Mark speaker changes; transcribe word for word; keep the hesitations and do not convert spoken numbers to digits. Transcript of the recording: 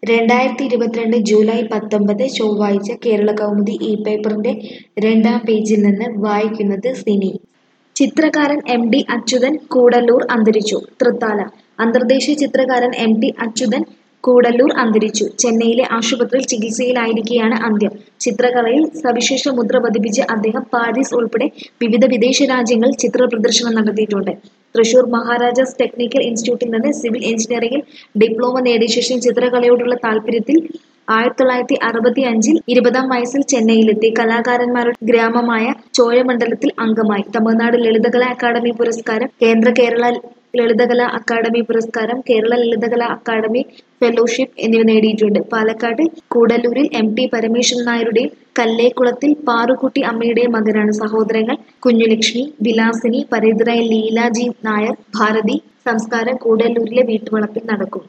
Speaker 1: രണ്ടായിരത്തി ഇരുപത്തിരണ്ട് ജൂലൈ പത്തൊമ്പത് ചൊവ്വാഴ്ച കേരളകൗമുദി ഇ പേപ്പറിന്റെ രണ്ടാം പേജിൽ നിന്ന് വായിക്കുന്നത് സിനി. ചിത്രകാരൻ എം ടി അച്യുതൻ കൂടല്ലൂർ അന്തരിച്ചു. തൃത്താല. അന്തർദേശീയ ചിത്രകാരൻ എം ടി അച്യുതൻ കൂടല്ലൂർ അന്തരിച്ചു. ചെന്നൈയിലെ ആശുപത്രിയിൽ ചികിത്സയിലായിരിക്കെയാണ് അന്ത്യം. ചിത്രകലയിൽ സവിശേഷ മുദ്ര പതിപ്പിച്ച അദ്ദേഹം പാരീസ് ഉൾപ്പെടെ വിവിധ വിദേശ രാജ്യങ്ങളിൽ ചിത്രപ്രദർശനം നടത്തിയിട്ടുണ്ട്. തൃശൂർ മഹാരാജാസ് ടെക്നിക്കൽ ഇൻസ്റ്റിറ്റ്യൂട്ടിൽ നിന്ന് സിവിൽ എഞ്ചിനീയറിംഗിൽ ഡിപ്ലോമ നേടിയ ശേഷം ചിത്രകലയോടുള്ള താൽപര്യത്തിൽ ആയിരത്തി തൊള്ളായിരത്തി അറുപത്തി അഞ്ചിൽ ഇരുപതാം വയസ്സിൽ ചെന്നൈയിലെത്തി. കലാകാരന്മാരുടെ ഗ്രാമമായ ചോഴമണ്ഡലത്തിൽ അംഗമായി. തമിഴ്നാട് ലളിതകലാ അക്കാദമി പുരസ്കാരം, കേന്ദ്ര കേരള ലളിതകലാ അക്കാദമി പുരസ്കാരം, കേരള ലളിതകലാ അക്കാദമി ഫെലോഷിപ്പ് എന്നിവ നേടിയിട്ടുണ്ട്. പാലക്കാട് കൂടല്ലൂരിൽ എം ടി പരമേശ്വരൻ നായരുടെയും കല്ലേക്കുളത്തിൽ പാറുക്കുട്ടി അമ്മയുടെയും മകനാണ്. സഹോദരങ്ങൾ കുഞ്ഞുലക്ഷ്മി, വിലാസിനി, പരേതരായ ലീല ജി നായർ, ഭാരതി. സംസ്കാരം കൂടല്ലൂരിലെ വീട്ടുവളപ്പിൽ നടക്കും.